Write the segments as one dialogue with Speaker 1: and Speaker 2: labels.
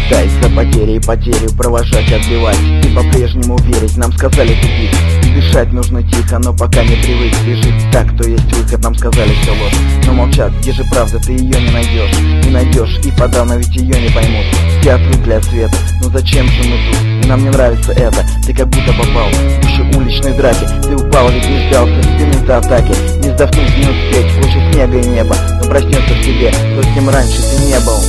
Speaker 1: Хватаясь за потери и потерю, провожать, отбивать и по-прежнему верить. Нам сказали тупик, и дышать нужно тихо, но пока не привык. И жить так, то есть выход, нам сказали все ложь. Но молчат, где же правда, ты ее не найдешь. Не найдешь, и подавно ведь ее не поймут. Все отвыкли от света, но зачем же мы тут? И нам не нравится это, ты как будто попал в гущу уличной драки. Ты упал, ведь не ждал со спины атаки. Не сдохнуть, не успеть, лучше снега и неба. Но проснется в тебе, то с кем раньше ты не был.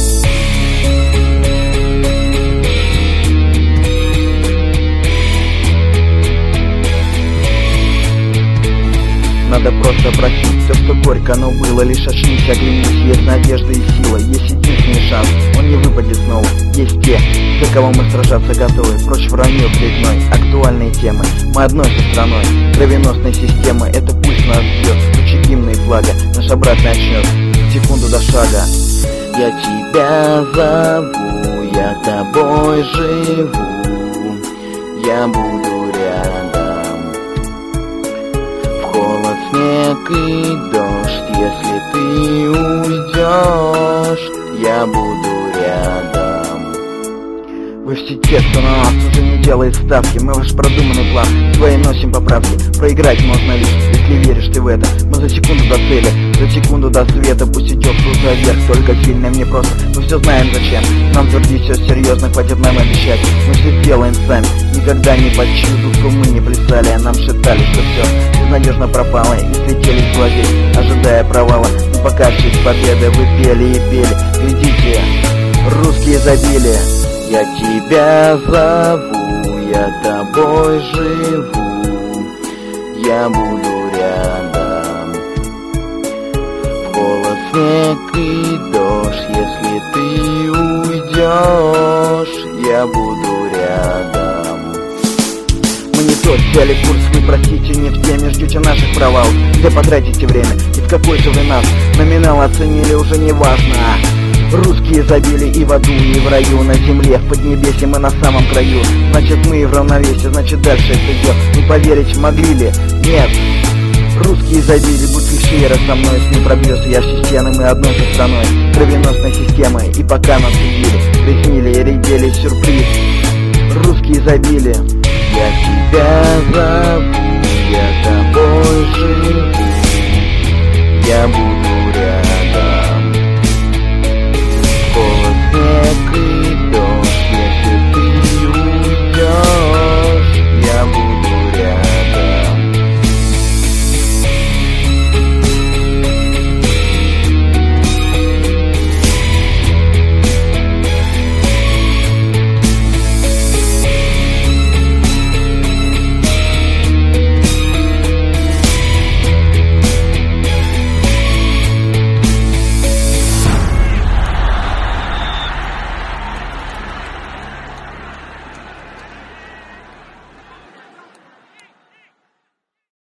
Speaker 1: Надо просто просить все, что горько, но было. Лишь очнись, оглянись, есть надежда и сила. Есть единственный шанс, он не выпадет снова. Есть те, за кого мы сражаться готовы. Прочь вранье плетной, актуальные темы. Мы одной же страной, кровеносной системы. Это пусть нас бьет, лучи гимна и флага. Наш обрат начнет секунду до шага. Я тебя зову, я тобой живу. Я буду рядом. Снег и дождь, если ты уйдешь, я буду рядом. Вы все те, кто на нас уже не делает ставки. Мы ваш продуманный план, свои носим поправки. Проиграть можно лишь, если веришь ты в это. Мы за секунду до цели, за секунду до света. Пусть идет круто вверх, только сильным не просто. Мы все знаем зачем, нам твердить все серьезно. Хватит нам обещать, мы все сделаем сами. Никогда не под чью дудку мы не плясали. А нам шептали, что все безнадежно пропало. И слетели с глазей, ожидая провала. Но пока в честь победы вы пели и пели. Глядите, русские забили. Я тебя зову, я тобой живу. Я буду рядом. В холод, снег и дождь, если ты уйдешь, я буду рядом. Мы не тот взяли курс, вы простите, не в теме. Ждете наших провалов, где потратите время. И в какой же вы нас номинал оценили, уже не важно. Русские забили и в аду, и в раю. На земле, в поднебесье мы на самом краю. Значит мы в равновесии, значит дальше это идет. Не поверить могли ли? Нет. Русские забили, будь вещей со мной. С ним пробьется я все стены, мы одной же страной. Кровеносной системой, и пока нас судили, приснили и редели сюрприз. Русские забили. Я тебя зову, я тобой живу. Я буду